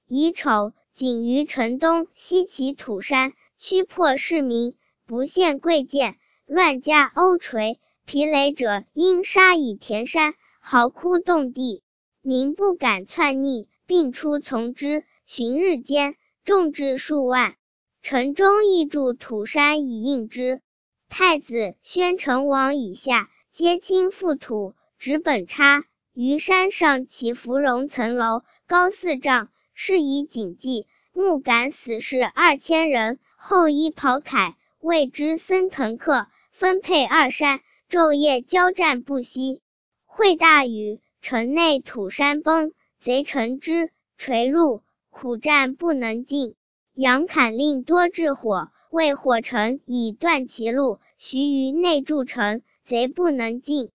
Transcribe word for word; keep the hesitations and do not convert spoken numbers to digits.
乙丑，景于城东西其土山，驱破市民，不献贵贱，乱加欧锤。疲累者因杀以填山，嚎哭动地，民不敢窜逆，并出从之。旬日间，众至数万。城中亦筑土山以应之。太子宣成王以下，皆倾覆土，植本叉。于山上起芙蓉层楼，高四丈，是以谨记。木杆死士二千人，后衣袍铠，谓之森藤客，分配二山，昼夜交战不息。会大雨，城内土山崩，贼乘之，垂入，苦战不能进。杨侃令多置火，为火城以断其路，徐于内筑城，贼不能进。